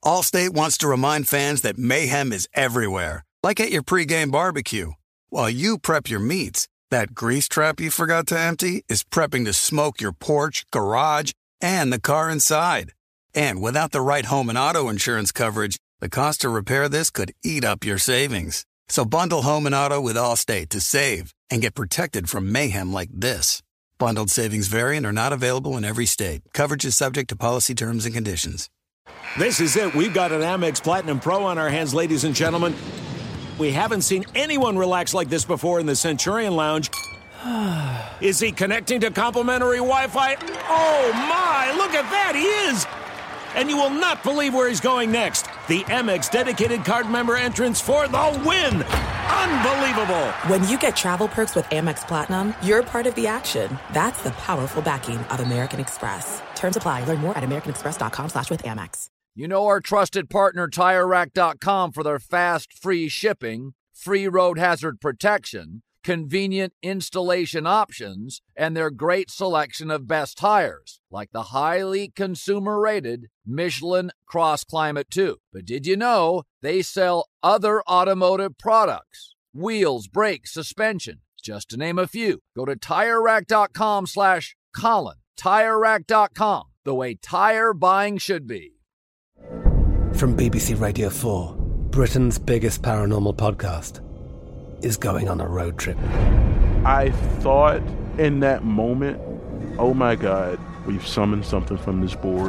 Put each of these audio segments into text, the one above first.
Allstate wants to remind fans that mayhem is everywhere, like at your pregame barbecue. While you prep your meats, that grease trap you forgot to empty is prepping to smoke your porch, garage, and the car inside. And without the right home and auto insurance coverage, the cost to repair this could eat up your savings. So bundle home and auto with Allstate to save and get protected from mayhem like this. Bundled savings vary and are not available in every state. Coverage is subject to policy terms and conditions. This is it. We've got an Amex Platinum Pro on our hands, ladies and gentlemen. We haven't seen anyone relax like this before in the Centurion Lounge. Is he connecting to complimentary Wi-Fi? Oh, my! Look at that! He is! And you will not believe where he's going next. The Amex dedicated card member entrance for the win! Unbelievable! When you get travel perks with Amex Platinum, you're part of the action. That's the powerful backing of American Express. Terms apply. Learn more at americanexpress.com/withAmex. You know our trusted partner, TireRack.com, for their fast, free shipping, free road hazard protection, convenient installation options, and their great selection of best tires, like the highly consumer-rated Michelin Cross Climate 2. But did you know they sell other automotive products? Wheels, brakes, suspension, just to name a few. Go to TireRack.com/Colin. TireRack.com, the way tire buying should be. From BBC Radio 4, Britain's biggest paranormal podcast is going on a road trip. I thought in that moment, oh my God, we've summoned something from this board.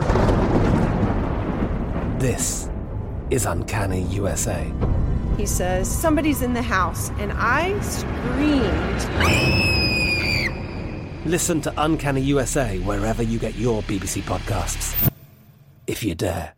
This is Uncanny USA. He says, somebody's in the house, and I screamed. Listen to Uncanny USA wherever you get your BBC podcasts, if you dare.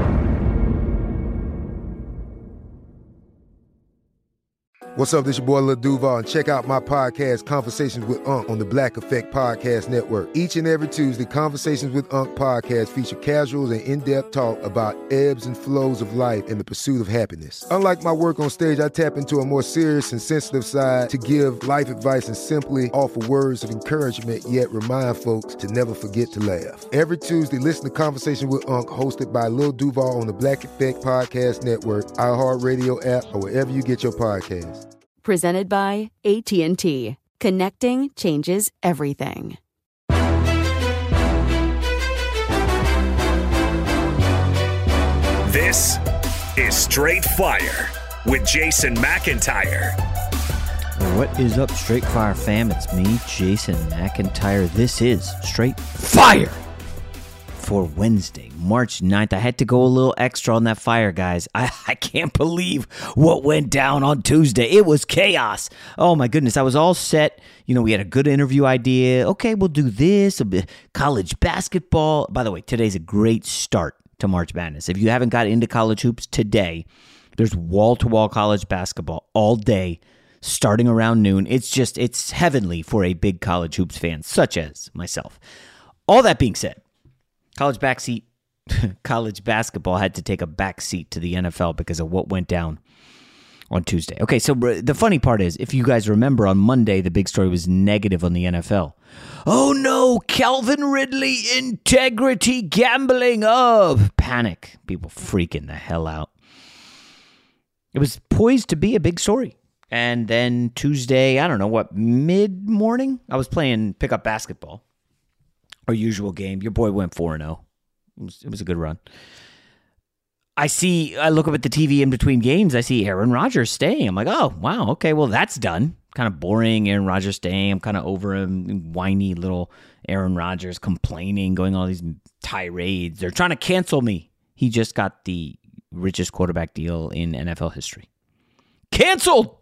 What's up, this your boy Lil Duval, and check out my podcast, Conversations with Unc, on the Black Effect Podcast Network. Each and every Tuesday, Conversations with Unc podcast feature casuals and in-depth talk about ebbs and flows of life and the pursuit of happiness. Unlike my work on stage, I tap into a more serious and sensitive side to give life advice and simply offer words of encouragement, yet remind folks to never forget to laugh. Every Tuesday, listen to Conversations with Unc, hosted by Lil Duval on the Black Effect Podcast Network, iHeartRadio app, or wherever you get your podcasts. Presented by AT&T. Connecting changes everything. This is Straight Fire with Jason McIntyre. What is up, Straight Fire fam? It's me, Jason McIntyre. This is Straight Fire for Wednesday, March 9th. I had to go a little extra on that fire, guys. I can't believe what went down on Tuesday. It was chaos. Oh, my goodness. I was all set. You know, we had a good interview idea. Okay, we'll do this. A bit college basketball. By the way, today's a great start to March Madness. If you haven't got into college hoops today, there's wall-to-wall college basketball all day, starting around noon. It's heavenly for a big college hoops fan, such as myself. All that being said, college basketball had to take a backseat to the NFL because of what went down on Tuesday. Okay, so the funny part is, if you guys remember, on Monday, the big story was negative on the NFL. Oh no, Calvin Ridley, integrity gambling. Oh, panic. People freaking the hell out. It was poised to be a big story. And then Tuesday, I don't know what, mid-morning, I was playing pickup basketball. Our usual game. Your boy went 4-0. It was a good run. I look up at the TV in between games. I see Aaron Rodgers staying. I'm like, oh, wow, okay, well, that's done. Kind of boring, Aaron Rodgers staying. I'm kind of over him. Whiny little Aaron Rodgers complaining, going all these tirades. They're trying to cancel me. He just got the richest quarterback deal in NFL history. Canceled!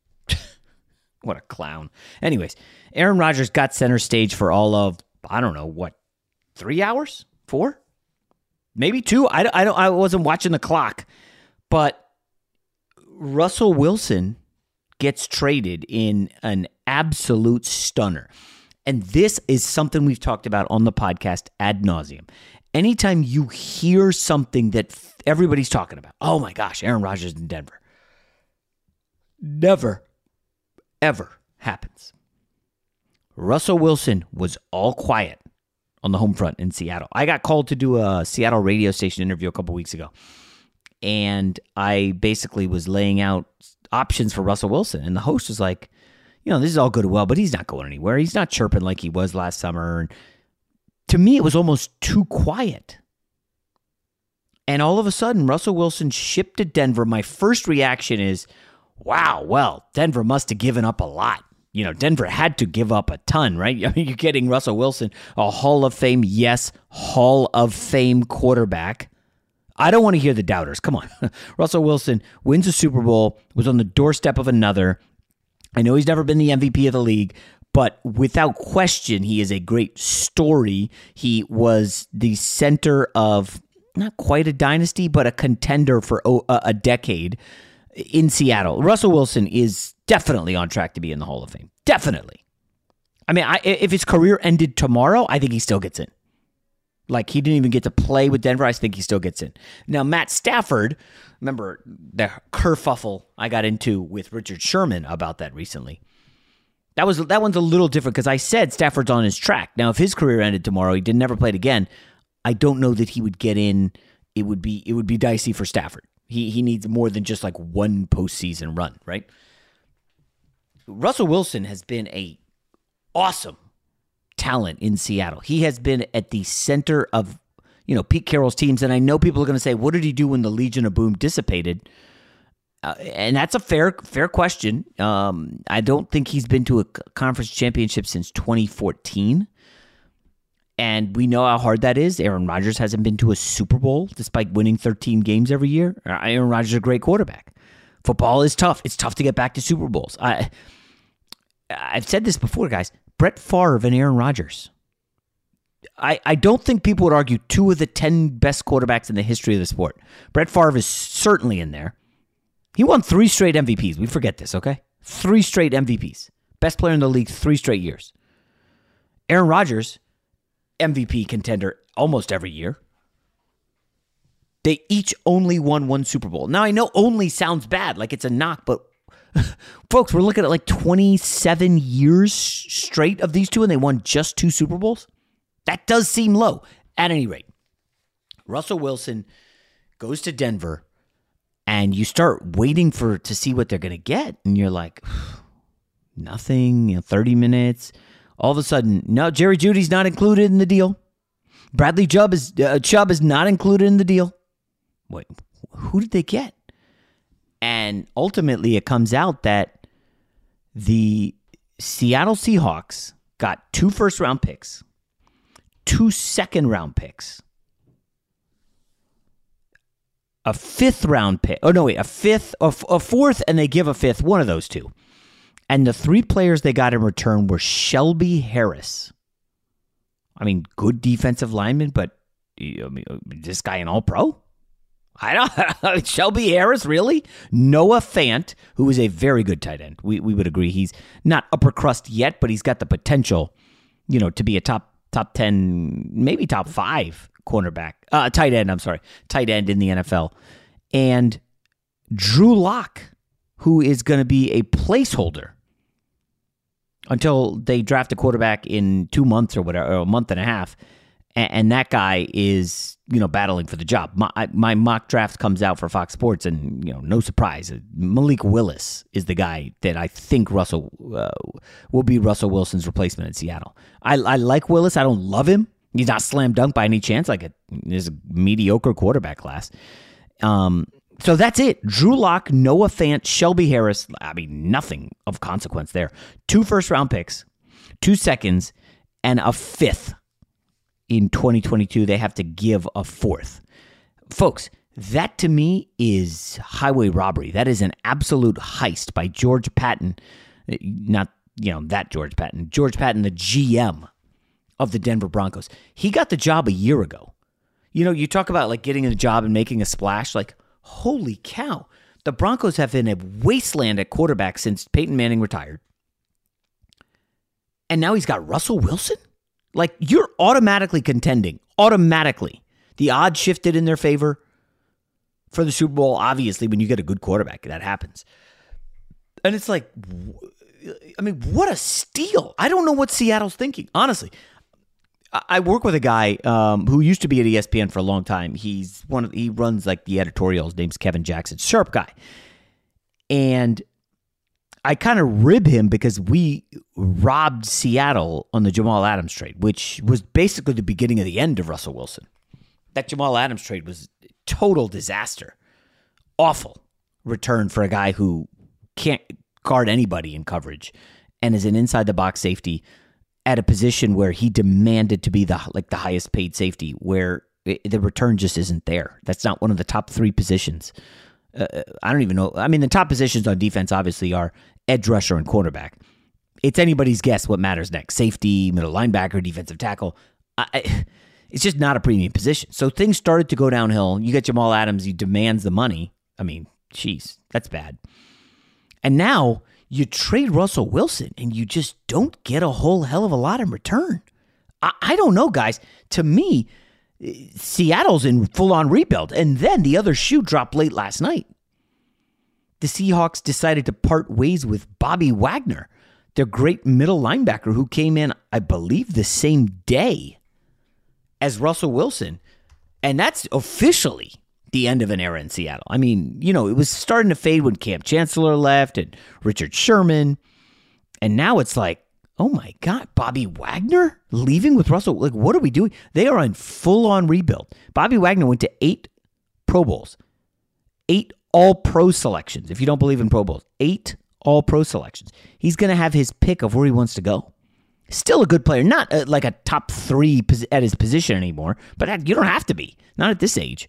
What a clown. Anyways, Aaron Rodgers got center stage for all of, I don't know, what, 3 hours? 4? Maybe 2? I wasn't watching the clock. But Russell Wilson gets traded in an absolute stunner. And this is something we've talked about on the podcast ad nauseum. Anytime you hear something that everybody's talking about, oh my gosh, Aaron Rodgers in Denver. Never, ever happens. Russell Wilson was all quiet on the home front in Seattle. I got called to do a Seattle radio station interview a couple weeks ago, and I basically was laying out options for Russell Wilson, and the host was like, this is all good and well, but he's not going anywhere. He's not chirping like he was last summer. And to me, it was almost too quiet. And all of a sudden, Russell Wilson shipped to Denver. My first reaction is, wow, well, Denver must have given up a lot. Denver had to give up a ton, right? You're getting Russell Wilson, a Hall of Fame, yes, Hall of Fame quarterback. I don't want to hear the doubters. Come on. Russell Wilson wins a Super Bowl, was on the doorstep of another. I know he's never been the MVP of the league, but without question, he is a great story. He was the center of not quite a dynasty, but a contender for a decade in Seattle. Russell Wilson is definitely on track to be in the Hall of Fame. Definitely. I mean, if his career ended tomorrow, I think he still gets in. Like, he didn't even get to play with Denver. I think he still gets in. Now, Matt Stafford, remember the kerfuffle I got into with Richard Sherman about that recently. That one's a little different because I said Stafford's on his track. Now, if his career ended tomorrow, he never played again, I don't know that he would get in. It would be dicey for Stafford. He needs more than just like one postseason run, right? Russell Wilson has been a awesome talent in Seattle. He has been at the center of, Pete Carroll's teams. And I know people are going to say, what did he do when the Legion of Boom dissipated? And that's a fair question. I don't think he's been to a conference championship since 2014. And we know how hard that is. Aaron Rodgers hasn't been to a Super Bowl despite winning 13 games every year. Aaron Rodgers is a great quarterback. Football is tough. It's tough to get back to Super Bowls. I've said this before, guys. Brett Favre and Aaron Rodgers. I don't think people would argue 2 of the 10 best quarterbacks in the history of the sport. Brett Favre is certainly in there. He won 3 straight MVPs. We forget this, okay? 3 straight MVPs. Best player in the league 3 straight years. Aaron Rodgers, MVP contender almost every year. They each only won 1 Super Bowl. Now, I know only sounds bad, like it's a knock, but folks, we're looking at like 27 years straight of these two, and they won just 2 Super Bowls? That does seem low. At any rate, Russell Wilson goes to Denver, and you start waiting to see what they're going to get, and you're like, nothing, 30 minutes. All of a sudden, no, Jerry Jeudy's not included in the deal. Bradley Chubb is not included in the deal. Wait, who did they get? And ultimately, it comes out that the Seattle Seahawks got 2 first-round picks, 2 second-round picks, a 5th-round pick. Oh, no, wait, a 4th, and they give a 5th, one of those 2. And the 3 players they got in return were Shelby Harris. I mean, good defensive lineman, but this guy an all-pro? I don't. Shelby Harris, really? Noah Fant, who is a very good tight end. We would agree he's not upper crust yet, but he's got the potential, to be a top 10, maybe top 5 tight end in the NFL. And Drew Lock, who is going to be a placeholder until they draft a quarterback in 2 months or whatever, or a month and a half. And that guy is, battling for the job. My mock draft comes out for Fox Sports, and, no surprise, Malik Willis is the guy that I think Russell will be Russell Wilson's replacement in Seattle. I like Willis. I don't love him. He's not slam dunk by any chance. There's a mediocre quarterback class. So that's it. Drew Lock, Noah Fant, Shelby Harris. I mean, nothing of consequence there. 2 first-round picks, 2 seconds, and a 5th. In 2022, they have to give a 4th. Folks, that to me is highway robbery. That is an absolute heist by George Patton. Not, that George Patton. George Patton, the GM of the Denver Broncos. He got the job a year ago. You talk about like getting a job and making a splash. Like, holy cow. The Broncos have been a wasteland at quarterback since Peyton Manning retired. And now he's got Russell Wilson? Like, you're automatically contending. Automatically. The odds shifted in their favor for the Super Bowl. Obviously, when you get a good quarterback, that happens. And it's like, what a steal. I don't know what Seattle's thinking. Honestly, I work with a guy who used to be at ESPN for a long time. He runs like the editorials. His name's Kevin Jackson, sharp guy. And I kind of rib him because we robbed Seattle on the Jamal Adams trade, which was basically the beginning of the end of Russell Wilson. That Jamal Adams trade was a total disaster. Awful return for a guy who can't guard anybody in coverage and is an inside-the-box safety at a position where he demanded to be the highest paid safety, where the return just isn't there. That's not one of the top 3 positions. I don't even know. I mean, the top positions on defense obviously are edge rusher and cornerback. It's anybody's guess what matters next. Safety, middle linebacker, defensive tackle. It's just not a premium position. So things started to go downhill. You get Jamal Adams, he demands the money. I mean, geez, that's bad. And now you trade Russell Wilson and you just don't get a whole hell of a lot in return. I don't know, guys. To me, Seattle's in full-on rebuild. And then the other shoe dropped late last night. The Seahawks decided to part ways with Bobby Wagner, their great middle linebacker who came in, I believe, the same day as Russell Wilson. And that's officially the end of an era in Seattle. I mean, it was starting to fade when Cam Chancellor left and Richard Sherman. And now it's like, oh my God, Bobby Wagner leaving with Russell? Like, what are we doing? They are in full-on rebuild. Bobby Wagner went to 8 Pro Bowls, 8 All-Pro selections. If you don't believe in Pro Bowls, 8 All-Pro selections. He's going to have his pick of where he wants to go. Still a good player, not like a top 3 at his position anymore, but you don't have to be, not at this age.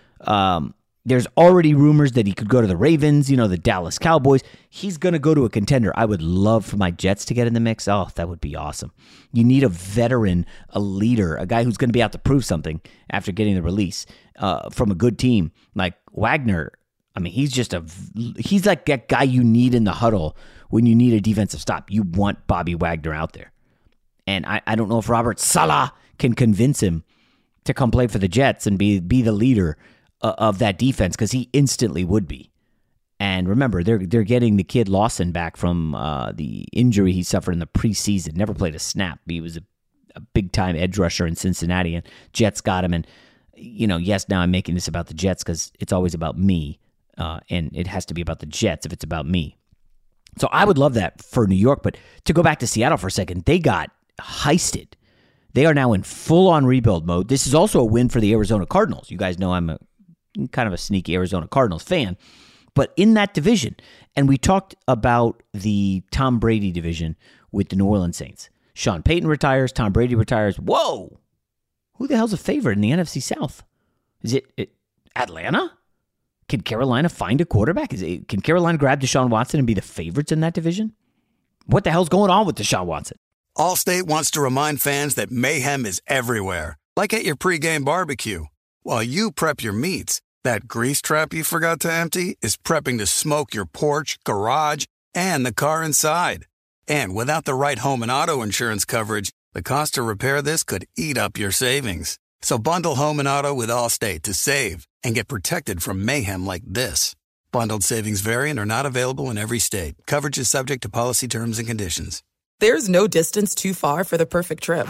There's already rumors that he could go to the Ravens, the Dallas Cowboys. He's going to go to a contender. I would love for my Jets to get in the mix. Oh, that would be awesome. You need a veteran, a leader, a guy who's going to be out to prove something after getting the release from a good team like Wagner. I mean, he's like that guy you need in the huddle when you need a defensive stop. You want Bobby Wagner out there. And I don't know if Robert Saleh can convince him to come play for the Jets and be the leader of that defense, because he instantly would be. And remember, they're getting the kid Lawson back from the injury he suffered in the preseason. Never played a snap. He was a big-time edge rusher in Cincinnati, and Jets got him. And, yes, now I'm making this about the Jets because it's always about me, and it has to be about the Jets if it's about me. So I would love that for New York. But to go back to Seattle for a second, they got heisted. They are now in full-on rebuild mode. This is also a win for the Arizona Cardinals. You guys know I'm kind of a sneaky Arizona Cardinals fan. But in that division, and we talked about the Tom Brady division with the New Orleans Saints. Sean Payton retires, Tom Brady retires. Whoa! Who the hell's a favorite in the NFC South? Is it Atlanta? Can Carolina find a quarterback? Can Carolina grab Deshaun Watson and be the favorites in that division? What the hell's going on with Deshaun Watson? Allstate wants to remind fans that mayhem is everywhere, like at your pregame barbecue. While you prep your meats, that grease trap you forgot to empty is prepping to smoke your porch, garage, and the car inside. And without the right home and auto insurance coverage, the cost to repair this could eat up your savings. So bundle home and auto with Allstate to save and get protected from mayhem like this. Bundled savings vary and are not available in every state. Coverage is subject to policy terms and conditions. There's no distance too far for the perfect trip.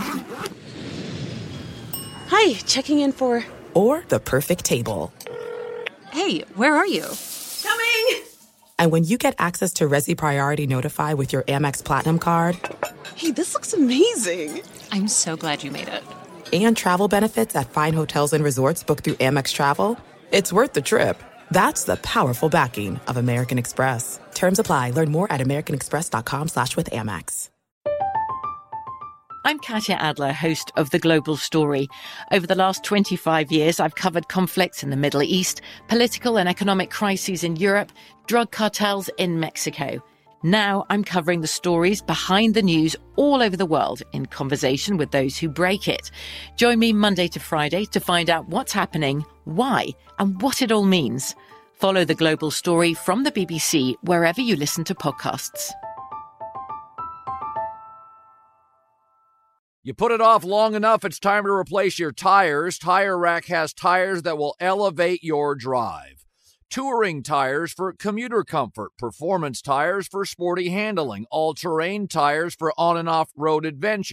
Hi, checking in for... Or the perfect table. Hey, where are you? Coming! And when you get access to Resi Priority Notify with your Amex Platinum card... Hey, this looks amazing. I'm so glad you made it. And travel benefits at fine hotels and resorts booked through Amex Travel, it's worth the trip. That's the powerful backing of American Express. Terms apply. Learn more at americanexpress.com/withAmex. I'm Katya Adler, host of The Global Story. Over the last 25 years, I've covered conflicts in the Middle East, political and economic crises in Europe, drug cartels in Mexico. Now I'm covering the stories behind the news all over the world in conversation with those who break it. Join me Monday to Friday to find out what's happening, why, and what it all means. Follow The Global Story from the BBC wherever you listen to podcasts. You put it off long enough, it's time to replace your tires. Tire Rack has tires that will elevate your drive. Touring tires for commuter comfort, performance tires for sporty handling, all-terrain tires for on and off-road adventure.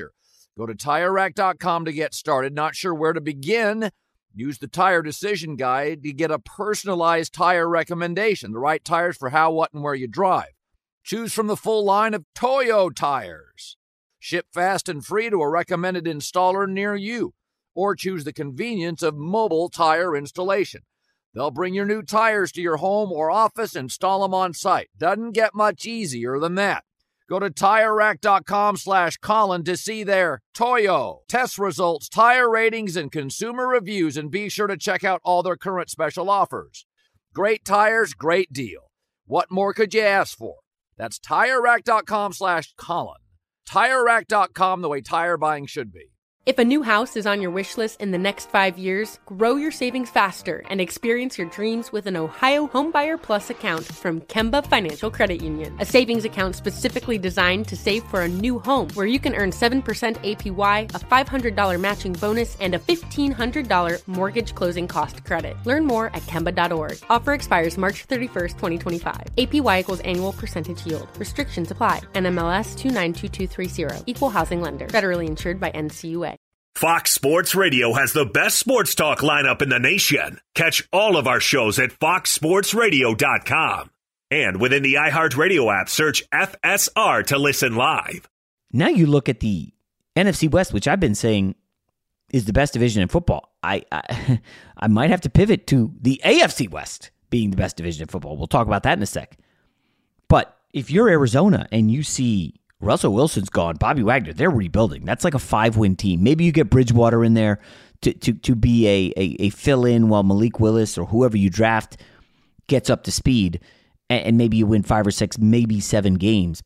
Go to TireRack.com to get started. Not sure where to begin? Use the Tire Decision Guide to get a personalized tire recommendation. The right tires for how, what, and where you drive. Choose from the full line of Toyo tires. Ship fast and free to a recommended installer near you. Or choose the convenience of mobile tire installation. They'll bring your new tires to your home or office and install them on site. Doesn't get much easier than that. Go to TireRack.com/Colin to see their Toyo test results, tire ratings, and consumer reviews, and be sure to check out all their current special offers. Great tires, great deal. What more could you ask for? That's TireRack.com/Colin. TireRack.com, the way tire buying should be. If a new house is on your wish list in the next 5 years, grow your savings faster and experience your dreams with an Ohio Homebuyer Plus account from Kemba Financial Credit Union. A savings account specifically designed to save for a new home where you can earn 7% APY, a $500 matching bonus, and a $1,500 mortgage closing cost credit. Learn more at Kemba.org. Offer expires March 31st, 2025. APY equals annual percentage yield. Restrictions apply. NMLS 292230. Equal housing lender. Federally insured by NCUA. Fox Sports Radio has the best sports talk lineup in the nation. Catch all of our shows at foxsportsradio.com. And within the iHeartRadio app, search FSR to listen live. Now you look at the NFC West, which I've been saying is the best division in football. I might have to pivot to the AFC West being the best division in football. We'll talk about that in a sec. But if you're Arizona and you see Russell Wilson's gone, Bobby Wagner, they're rebuilding. That's like a 5-win team. Maybe you get Bridgewater in there to be a fill-in while Malik Willis or whoever you draft gets up to speed, and maybe you win 5 or 6, maybe 7 games.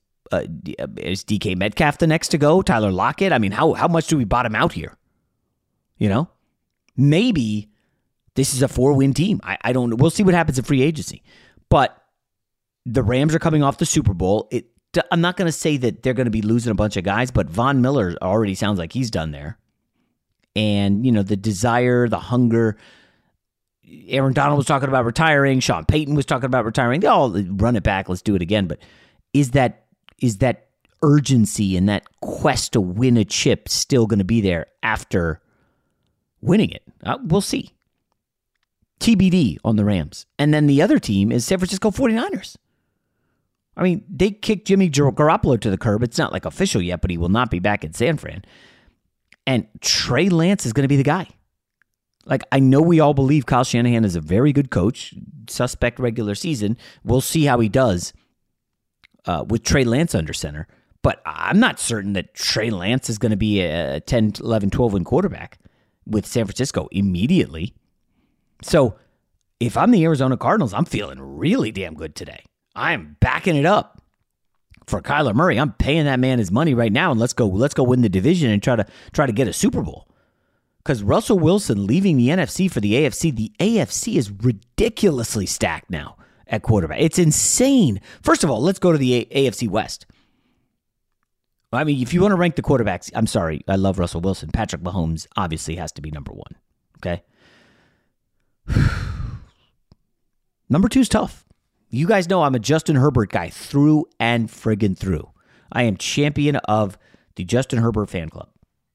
Is DK Metcalf the next to go? Tyler Lockett? I mean, how much do we bottom out here? You know? Maybe this is a 4-win team. I don't know. We'll see what happens in free agency. But the Rams are coming off the Super Bowl. I'm not going to say that they're going to be losing a bunch of guys, but Von Miller already sounds like he's done there. And, you know, the desire, the hunger. Aaron Donald was talking about retiring. Sean Payton was talking about retiring. They all run it back. Let's do it again. But is that urgency and that quest to win a chip still going to be there after winning it? We'll see. TBD on the Rams. And then the other team is San Francisco 49ers. I mean, they kicked Jimmy Garoppolo to the curb. It's not like official yet, but he will not be back in San Fran. And Trey Lance is going to be the guy. Like, I know we all believe Kyle Shanahan is a very good coach, suspect regular season. We'll see how he does with Trey Lance under center. But I'm not certain that Trey Lance is going to be a 10, 11, 12-win quarterback with San Francisco immediately. So if I'm the Arizona Cardinals, I'm feeling really damn good today. I'm backing it up for Kyler Murray. I'm paying that man his money right now, and let's go win the division and try to get a Super Bowl. Because Russell Wilson leaving the NFC for the AFC is ridiculously stacked now at quarterback. It's insane. First of all, let's go to the AFC West. I mean, if you want to rank the quarterbacks, I'm sorry, I love Russell Wilson. Patrick Mahomes obviously has to be number 1. Okay? Number 2 is tough. You guys know I'm a Justin Herbert guy through and friggin' through. I am champion of the Justin Herbert fan club.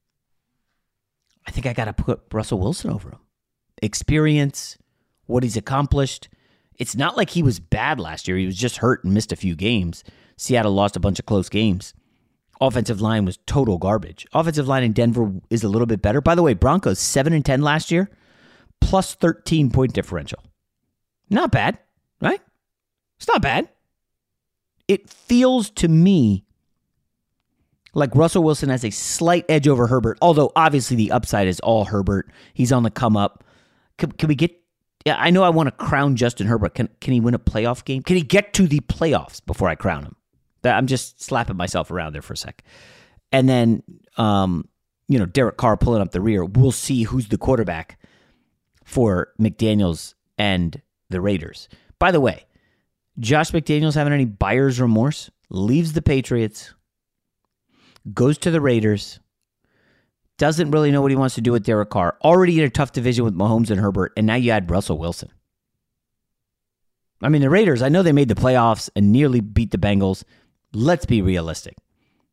I think I got to put Russell Wilson over him. Experience, what he's accomplished. It's not like he was bad last year. He was just hurt and missed a few games. Seattle lost a bunch of close games. Offensive line was total garbage. Offensive line in Denver is a little bit better. By the way, Broncos 7-10 last year, plus 13-point differential. Not bad, right? It's not bad. It feels to me like Russell Wilson has a slight edge over Herbert, although obviously the upside is all Herbert. He's on the come up. Can we get... Yeah, I know I want to crown Justin Herbert. Can he win a playoff game? Can he get to the playoffs before I crown him? I'm just slapping myself around there for a sec. And then, Derek Carr pulling up the rear. We'll see who's the quarterback for McDaniels and the Raiders. By the way, Josh McDaniels having any buyer's remorse? Leaves the Patriots, goes to the Raiders, doesn't really know what he wants to do with Derek Carr. Already in a tough division with Mahomes and Herbert, and now you add Russell Wilson. I mean, the Raiders, I know they made the playoffs and nearly beat the Bengals. Let's be realistic.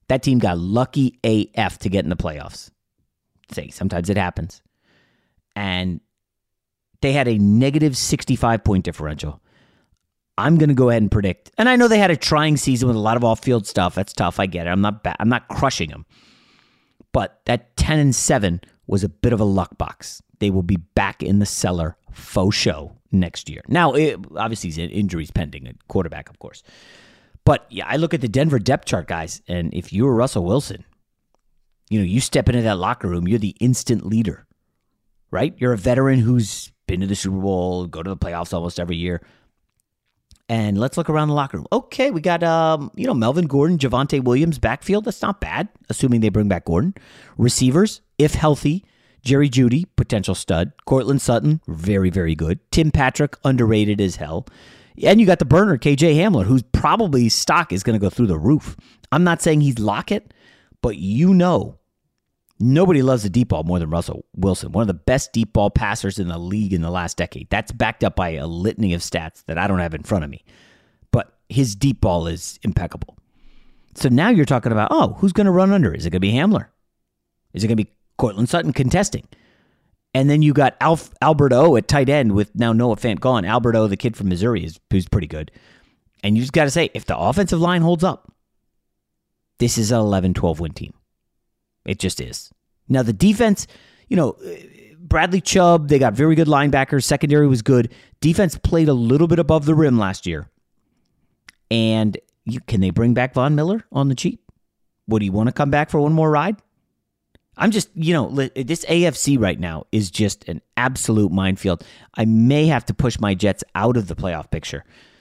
That team got lucky AF to get in the playoffs. Say, sometimes it happens. And they had a negative 65-point differential. I'm going to go ahead and predict. And I know they had a trying season with a lot of off-field stuff. That's tough. I get it. I'm not crushing them. But that 10-7 was a bit of a luck box. They will be back in the cellar faux show next year. Now, obviously, injuries pending at quarterback, of course. But yeah, I look at the Denver depth chart, guys, and if you're Russell Wilson, you step into that locker room, you're the instant leader, right? You're a veteran who's been to the Super Bowl, go to the playoffs almost every year. And let's look around the locker room. Okay, we got, Melvin Gordon, Javonte Williams, backfield. That's not bad, assuming they bring back Gordon. Receivers, if healthy, Jerry Jeudy, potential stud. Cortland Sutton, very, very good. Tim Patrick, underrated as hell. And you got the burner, KJ Hamler, whose probably stock is going to go through the roof. I'm not saying he's Lockett, but nobody loves the deep ball more than Russell Wilson. One of the best deep ball passers in the league in the last decade. That's backed up by a litany of stats that I don't have in front of me. But his deep ball is impeccable. So now you're talking about, who's going to run under? Is it going to be Hamler? Is it going to be Cortland Sutton contesting? And then you got Albert O at tight end with now Noah Fant gone. Albert O, the kid from Missouri, who's pretty good. And you just got to say, if the offensive line holds up, this is an 11-12 win team. It just is. Now, the defense, Bradley Chubb, they got very good linebackers. Secondary was good. Defense played a little bit above the rim last year. And can they bring back Von Miller on the cheap? Would he want to come back for one more ride? I'm just, this AFC right now is just an absolute minefield. I may have to push my Jets out of the playoff picture.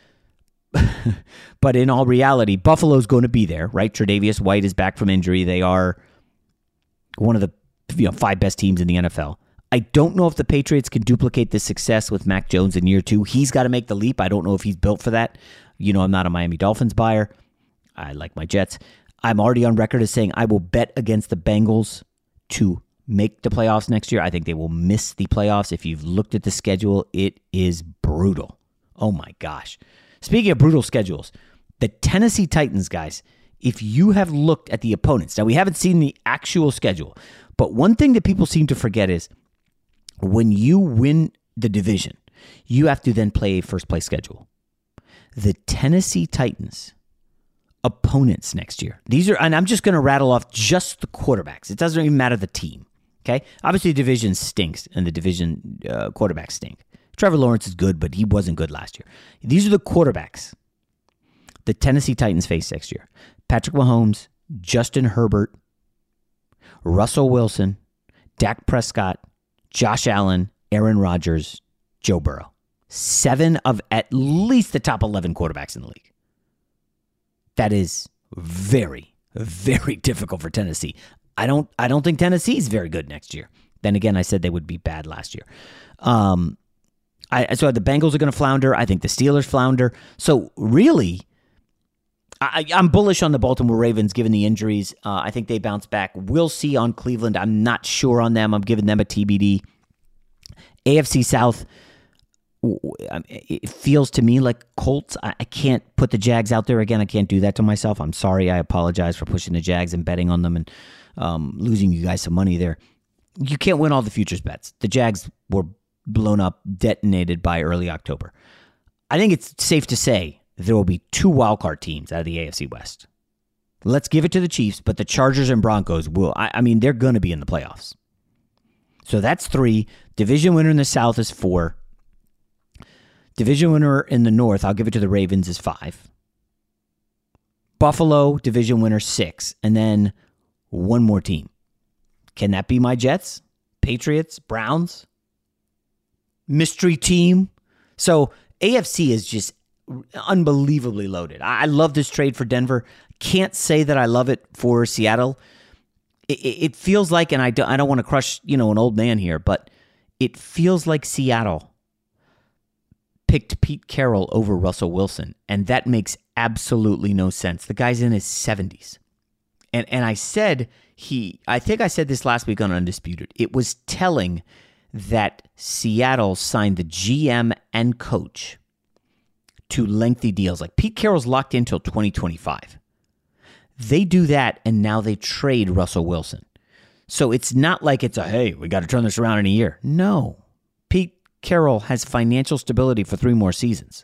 But in all reality, Buffalo's going to be there, right? Tre'Davious White is back from injury. They are one of the 5 best teams in the NFL. I don't know if the Patriots can duplicate this success with Mac Jones in year 2. He's got to make the leap. I don't know if he's built for that. I'm not a Miami Dolphins buyer. I like my Jets. I'm already on record as saying I will bet against the Bengals to make the playoffs next year. I think they will miss the playoffs. If you've looked at the schedule, it is brutal. Oh my gosh. Speaking of brutal schedules, the Tennessee Titans, guys, if you have looked at the opponents, now we haven't seen the actual schedule, but one thing that people seem to forget is when you win the division, you have to then play a first place schedule. The Tennessee Titans opponents next year. These are, and I'm just going to rattle off just the quarterbacks. It doesn't even matter the team. Okay. Obviously, the division stinks and the division quarterbacks stink. Trevor Lawrence is good, but he wasn't good last year. These are the quarterbacks the Tennessee Titans face next year. Patrick Mahomes, Justin Herbert, Russell Wilson, Dak Prescott, Josh Allen, Aaron Rodgers, Joe Burrow. 7 of at least the top 11 quarterbacks in the league. That is very, very difficult for Tennessee. I don't think Tennessee is very good next year. Then again, I said they would be bad last year. So the Bengals are going to flounder. I think the Steelers flounder. So really, I'm bullish on the Baltimore Ravens given the injuries. I think they bounce back. We'll see on Cleveland. I'm not sure on them. I'm giving them a TBD. AFC South, it feels to me like Colts. I can't put the Jags out there again. I can't do that to myself. I'm sorry. I apologize for pushing the Jags and betting on them and losing you guys some money there. You can't win all the futures bets. The Jags were blown up, detonated by early October. I think it's safe to say there will be 2 wildcard teams out of the AFC West. Let's give it to the Chiefs, but the Chargers and Broncos will. They're going to be in the playoffs. So that's 3. Division winner in the South is 4. Division winner in the North, I'll give it to the Ravens, is 5. Buffalo, division winner, 6. And then one more team. Can that be my Jets? Patriots? Browns? Mystery team? So AFC is just unbelievably loaded. I love this trade for Denver. Can't say that I love it for Seattle. It feels like, and I don't want to crush an old man here, but it feels like Seattle picked Pete Carroll over Russell Wilson, and that makes absolutely no sense. The guy's in his 70s. And I said I think I said this last week on Undisputed. It was telling that Seattle signed the GM and coach to lengthy deals. Like Pete Carroll's locked in until 2025. They do that, and now they trade Russell Wilson. So it's not like it's hey, we got to turn this around in a year. No. Pete Carroll has financial stability for 3 more seasons.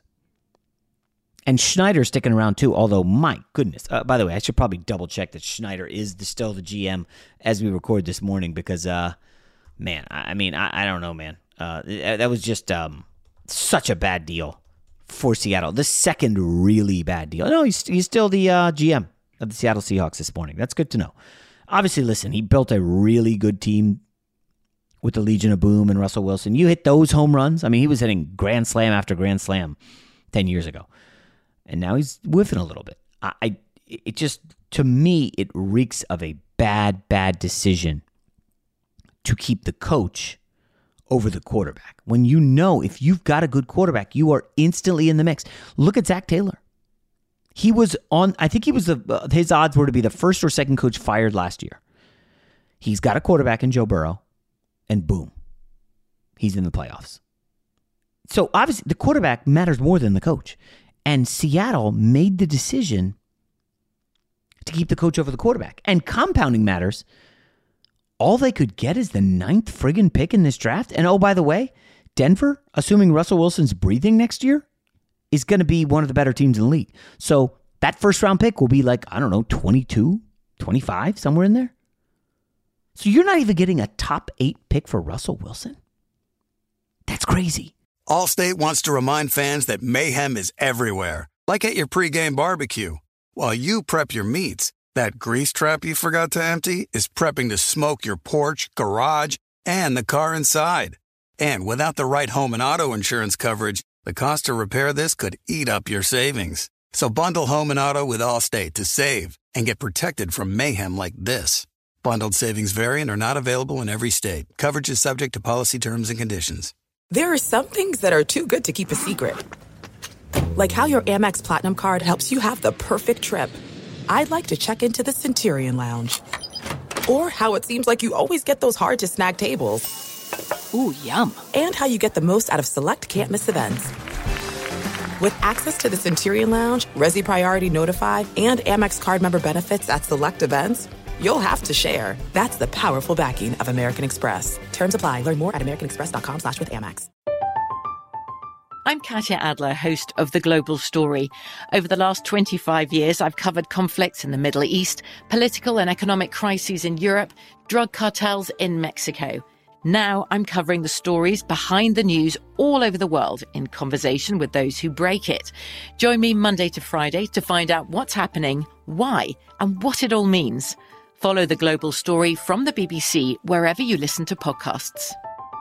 And Schneider's sticking around too, although, my goodness. By the way, I should probably double check that Schneider is still the GM as we record this morning because, man, I don't know, man. That was just such a bad deal for Seattle. The second really bad deal. No, he's still the GM of the Seattle Seahawks this morning. That's good to know. Obviously, listen, he built a really good team with the Legion of Boom and Russell Wilson. You hit those home runs. I mean, he was hitting grand slam after grand slam 10 years ago. And now he's whiffing a little bit. It just, to me, it reeks of a bad decision to keep the coach over the quarterback. When you know if you've got a good quarterback, you are instantly in the mix. Look at Zach Taylor. He was on, I think he was, his odds were to be the first or second coach fired last year. He's got a quarterback in Joe Burrow, and boom, he's in the playoffs. So obviously the quarterback matters more than the coach. And Seattle made the decision to keep the coach over the quarterback. And compounding matters. All they could get is the 9th friggin' pick in this draft. And oh, by the way, Denver, assuming Russell Wilson's breathing next year, is going to be one of the better teams in the league. So that first round pick will be like, 22, 25, somewhere in there. So you're not even getting a top 8 pick for Russell Wilson? That's crazy. Allstate wants to remind fans that mayhem is everywhere, like at your pregame barbecue. While you prep your meats, that grease trap you forgot to empty is prepping to smoke your porch, garage, and the car inside. And without the right home and auto insurance coverage, the cost to repair this could eat up your savings. So bundle home and auto with Allstate to save and get protected from mayhem like this. Bundled savings vary and are not available in every state. Coverage is subject to policy terms and conditions. There are some things that are too good to keep a secret. Like how your Amex Platinum card helps you have the perfect trip. I'd like to check into the Centurion Lounge. Or how it seems like you always get those hard-to-snag tables. Ooh, yum. And how you get the most out of select can't-miss events. With access to the Centurion Lounge, Resi Priority Notified, and Amex card member benefits at select events, you'll have to share. That's the powerful backing of American Express. Terms apply. Learn more at americanexpress.com/withAmex. I'm Katya Adler, host of The Global Story. Over the last 25 years, I've covered conflicts in the Middle East, political and economic crises in Europe, drug cartels in Mexico. Now I'm covering the stories behind the news all over the world in conversation with those who break it. Join me Monday to Friday to find out what's happening, why, and what it all means. Follow The Global Story from the BBC wherever you listen to podcasts.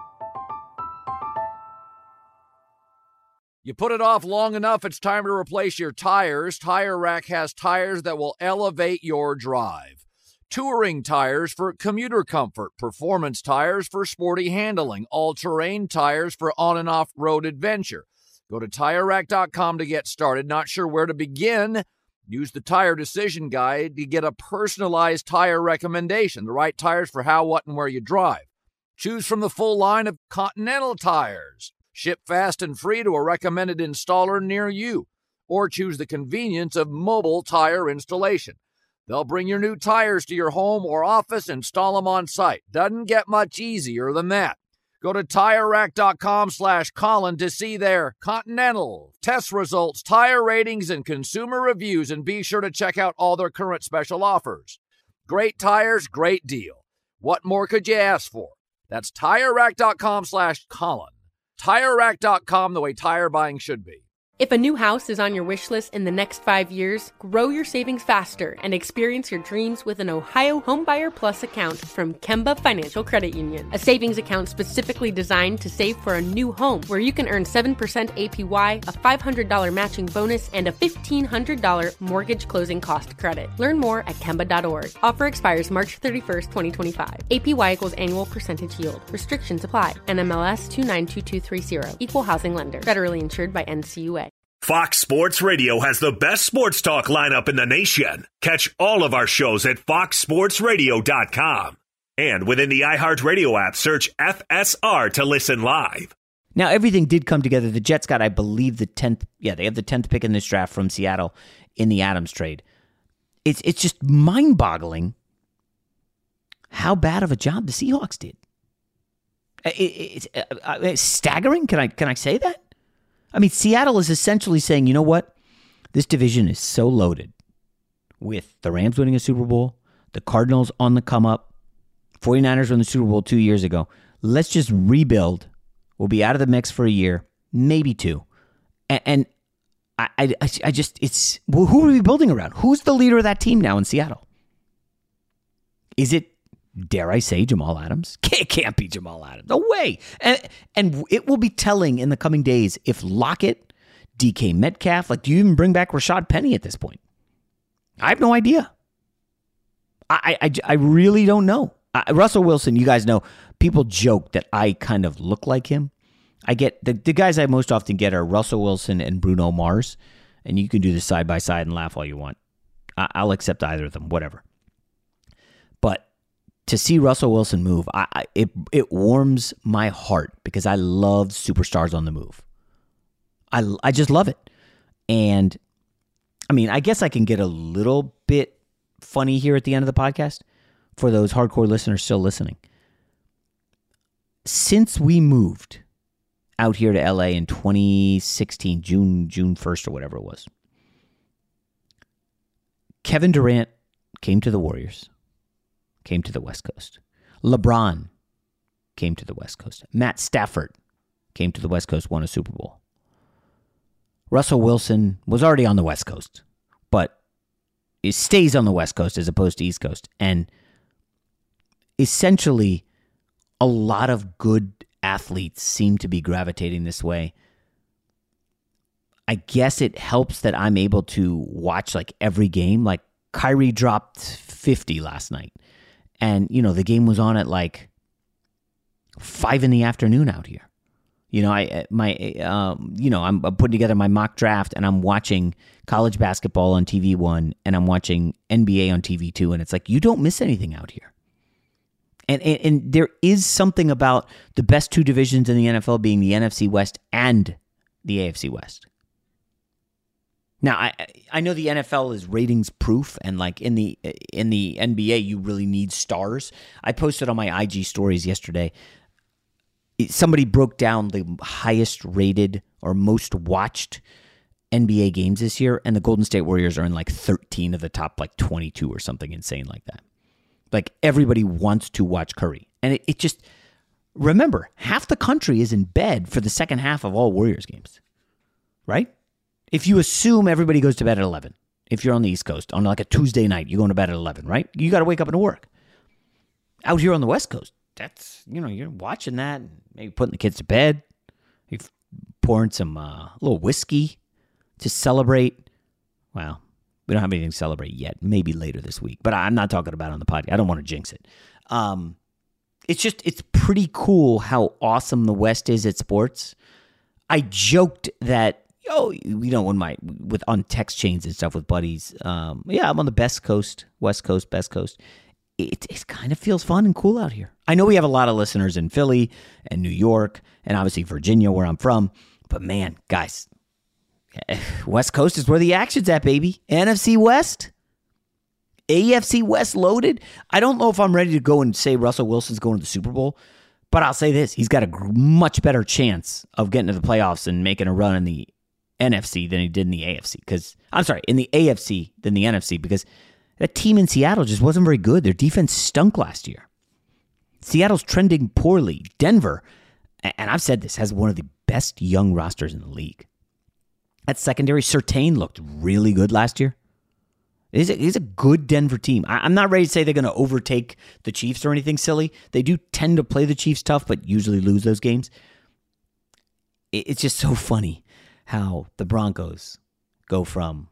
You put it off long enough, it's time to replace your tires. Tire Rack has tires that will elevate your drive. Touring tires for commuter comfort, performance tires for sporty handling, all-terrain tires for on- and off-road adventure. Go to TireRack.com to get started. Not sure where to begin? Use the Tire Decision Guide to get a personalized tire recommendation, the right tires for how, what, and where you drive. Choose from the full line of Continental tires. Ship fast and free to a recommended installer near you. Or choose the convenience of mobile tire installation. They'll bring your new tires to your home or office, install them on site. Doesn't get much easier than that. Go to TireRack.com/Colin to see their Continental test results, tire ratings, and consumer reviews, and be sure to check out all their current special offers. Great tires, great deal. What more could you ask for? That's TireRack.com/Colin. TireRack.com, the way tire buying should be. If a new house is on your wish list in the next 5 years, grow your savings faster and experience your dreams with an Ohio Homebuyer Plus account from Kemba Financial Credit Union. A savings account specifically designed to save for a new home, where you can earn 7% APY, a $500 matching bonus, and a $1,500 mortgage closing cost credit. Learn more at Kemba.org. Offer expires March 31st, 2025. APY equals annual percentage yield. Restrictions apply. NMLS 292230. Equal housing lender. Federally insured by NCUA. Fox Sports Radio has the best sports talk lineup in the nation. Catch all of our shows at foxsportsradio.com. And within the iHeartRadio app, search FSR to listen live. Now, everything did come together. The Jets got, I believe, the 10th. Yeah, they have the 10th pick in this draft from Seattle in the Adams trade. it's just mind-boggling how bad of a job the Seahawks did. It's staggering. Can I say that? I mean, Seattle is essentially saying, you know what? This division is so loaded with the Rams winning a Super Bowl, the Cardinals on the come up, 49ers won the Super Bowl 2 years ago. Let's just rebuild. We'll be out of the mix for a year, maybe two. And I just, it's, well, who are we building around? Who's the leader of that team now in Seattle? Is it, dare I say, Jamal Adams? It can't be Jamal Adams. No way. And it will be telling in the coming days if Lockett, DK Metcalf, like, do you even bring back Rashad Penny at this point? I have no idea. I really don't know. Russell Wilson, you guys know, people joke that I kind of look like him. I get, the guys I most often get are Russell Wilson and Bruno Mars, and you can do this side by side and laugh all you want. I'll accept either of them, whatever. But to see Russell Wilson move, it warms my heart because I love superstars on the move. I just love it. And I mean, I guess I can get a little bit funny here at the end of the podcast for those hardcore listeners still listening. Since we moved out here to LA in 2016, June 1st or whatever it was, Kevin Durant came to the Warriors, came to the West Coast. LeBron came to the West Coast. Matt Stafford came to the West Coast, won a Super Bowl. Russell Wilson was already on the West Coast, but it stays on the West Coast as opposed to East Coast. And essentially, a lot of good athletes seem to be gravitating this way. I guess it helps that I'm able to watch like every game. Like Kyrie dropped 50 last night. And, you know, the game was on at like 5 p.m. out here. You know, I'm putting together my mock draft and I'm watching college basketball on TV 1 and I'm watching NBA on TV 2. And it's like, you don't miss anything out here. And there is something about the best two divisions in the NFL being the NFC West and the AFC West. Now, I know the NFL is ratings proof, and like in the NBA, you really need stars. I posted on my IG stories yesterday. Somebody broke down the highest rated or most watched NBA games this year, and the Golden State Warriors are in like 13 of the top like 22 or something insane like that. Like everybody wants to watch Curry. And it just, remember, half the country is in bed for the second half of all Warriors games, right? If you assume everybody goes to bed at 11, if you're on the East Coast, on like a Tuesday night, you're going to bed at 11, right? You got to wake up and work. Out here on the West Coast, that's, you know, you're watching that, maybe putting the kids to bed, you're pouring some little whiskey to celebrate. Well, we don't have anything to celebrate yet. Maybe later this week. But I'm not talking about it on the podcast. I don't want to jinx it. It's pretty cool how awesome the West is at sports. I joked that, on text chains and stuff with buddies, I'm on the best coast, West Coast, best coast. It kind of feels fun and cool out here. I know we have a lot of listeners in Philly and New York and obviously Virginia, where I'm from. But man, guys, West Coast is where the action's at, baby. NFC West, AFC West loaded. I don't know if I'm ready to go and say Russell Wilson's going to the Super Bowl, but I'll say this. He's got a much better chance of getting to the playoffs and making a run in the NFC than he did in the AFC. In the AFC than the NFC, because that team in Seattle just wasn't very good. Their defense stunk last year. Seattle's trending poorly. Denver, and I've said this, has one of the best young rosters in the league. That secondary, Surtain looked really good last year. He's a good Denver team. I'm not ready to say they're going to overtake the Chiefs or anything silly. They do tend to play the Chiefs tough, but usually lose those games. It's just so funny how the Broncos go from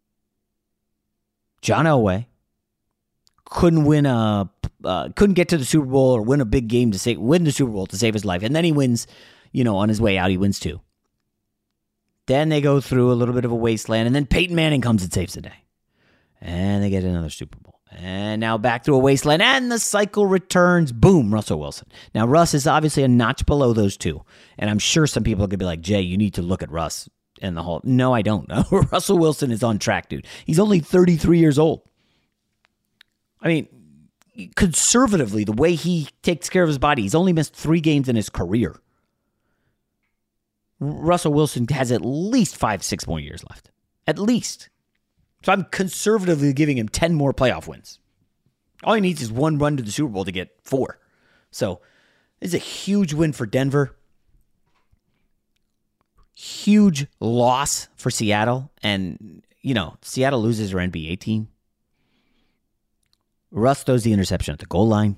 John Elway, couldn't get to the Super Bowl or win a big game win the Super Bowl to save his life, and then he wins. On his way out, he wins 2. Then they go through a little bit of a wasteland, and then Peyton Manning comes and saves the day. And they get another Super Bowl. And now back through a wasteland, and the cycle returns. Boom, Russell Wilson. Now, Russ is obviously a notch below those two. And I'm sure some people are going to be like, Jay, you need to look at Russ and the whole. No, I don't. Russell Wilson is on track, dude. He's only 33 years old. I mean, conservatively, the way he takes care of his body, he's only missed 3 games in his career. Russell Wilson has at least 5-6 more years left. At least. So I'm conservatively giving him 10 more playoff wins. All he needs is 1 run to the Super Bowl to get 4. So this is a huge win for Denver. Huge loss for Seattle. And, Seattle loses their NBA team. Russ throws the interception at the goal line.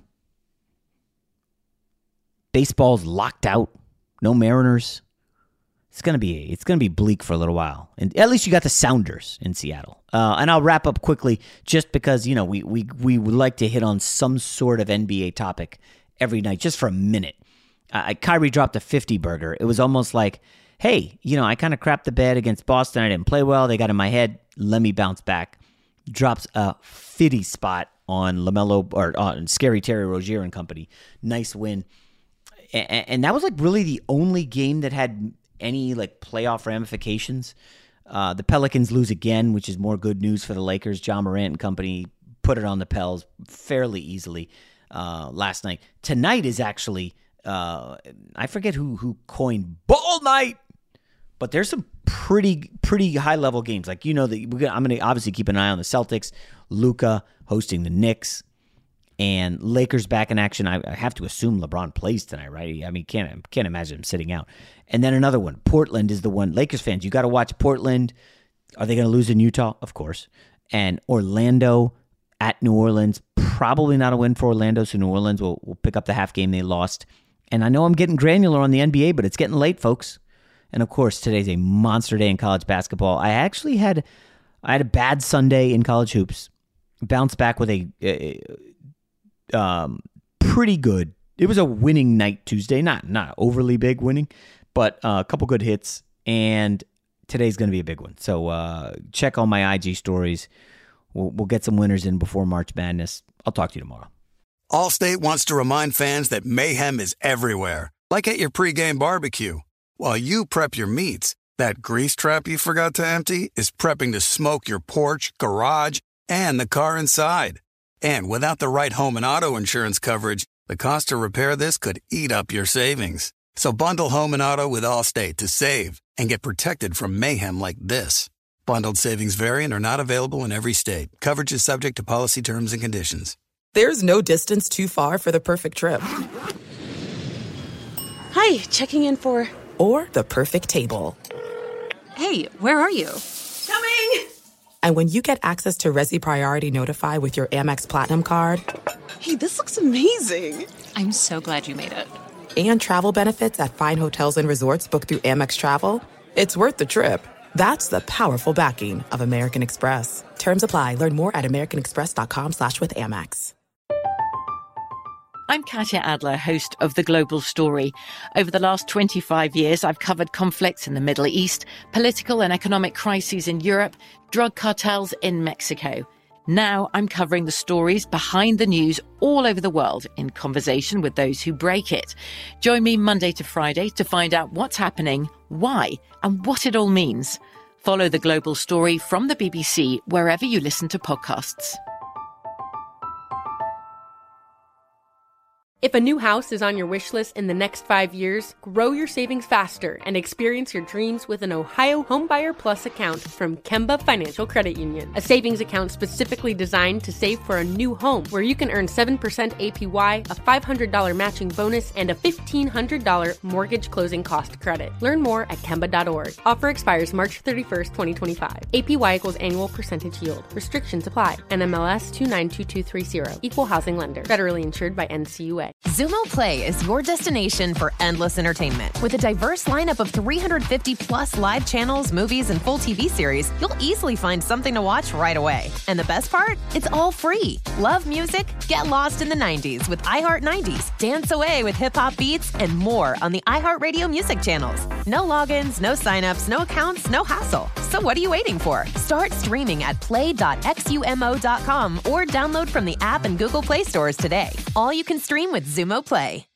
Baseball's locked out. No Mariners. It's gonna be bleak for a little while, and at least you got the Sounders in Seattle. And I'll wrap up quickly, just because we would like to hit on some sort of NBA topic every night, just for a minute. Kyrie dropped a 50 burger. It was almost like, hey, I kind of crapped the bed against Boston. I didn't play well. They got in my head. Let me bounce back. Drops a 50 spot on LaMelo or on Scary Terry Rozier and company. Nice win, and that was like really the only game that had any like playoff ramifications. The Pelicans lose again, which is more good news for the Lakers. John Morant and company put it on the Pels fairly easily last night. Tonight is actually I forget who coined ball night, but there's some pretty high level games. Like I'm gonna obviously keep an eye on the Celtics, Luka hosting the Knicks, and Lakers back in action. I have to assume LeBron plays tonight, right? I mean, can't imagine him sitting out. And then another one. Portland is the one. Lakers fans, you got to watch Portland. Are they going to lose in Utah? Of course. And Orlando at New Orleans. Probably not a win for Orlando, so New Orleans will pick up the half game they lost. And I know I'm getting granular on the NBA, but it's getting late, folks. And of course, today's a monster day in college basketball. I actually had a bad Sunday in college hoops. Bounced back with a pretty good. It was a winning night Tuesday, not overly big winning, but a couple good hits, and today's going to be a big one. So check all my IG stories. We'll get some winners in before March Madness. I'll talk to you tomorrow. Allstate wants to remind fans that mayhem is everywhere, like at your pregame barbecue. While you prep your meats, that grease trap you forgot to empty is prepping to smoke your porch, garage, and the car inside. And without the right home and auto insurance coverage, the cost to repair this could eat up your savings. So bundle home and auto with Allstate to save and get protected from mayhem like this. Bundled savings vary and are not available in every state. Coverage is subject to policy terms and conditions. There's no distance too far for the perfect trip. Hi, checking in for... Or the perfect table. Hey, where are you? Coming! And when you get access to Resi Priority Notify with your Amex Platinum card... Hey, this looks amazing! I'm so glad you made it. And travel benefits at fine hotels and resorts booked through Amex Travel, it's worth the trip. That's the powerful backing of American Express. Terms apply. Learn more at americanexpress.com/withAmex. I'm Katya Adler, host of The Global Story. Over the last 25 years, I've covered conflicts in the Middle East, political and economic crises in Europe, drug cartels in Mexico. Now I'm covering the stories behind the news all over the world in conversation with those who break it. Join me Monday to Friday to find out what's happening, why, and what it all means. Follow The Global Story from the BBC wherever you listen to podcasts. If a new house is on your wish list in the next 5 years, grow your savings faster and experience your dreams with an Ohio Homebuyer Plus account from Kemba Financial Credit Union. A savings account specifically designed to save for a new home, where you can earn 7% APY, a $500 matching bonus, and a $1,500 mortgage closing cost credit. Learn more at Kemba.org. Offer expires March 31st, 2025. APY equals annual percentage yield. Restrictions apply. NMLS 292230. Equal housing lender. Federally insured by NCUA. Xumo Play is your destination for endless entertainment. With a diverse lineup of 350 plus live channels, movies, and full TV series, you'll easily find something to watch right away. And the best part? It's all free. Love music? Get lost in the 90s with iHeart 90s. Dance away with hip-hop beats and more on the iHeartRadio music channels. No logins, no signups, no accounts, no hassle. So what are you waiting for? Start streaming at play.xumo.com or download from the app and Google Play stores today. All you can stream with Xumo Play.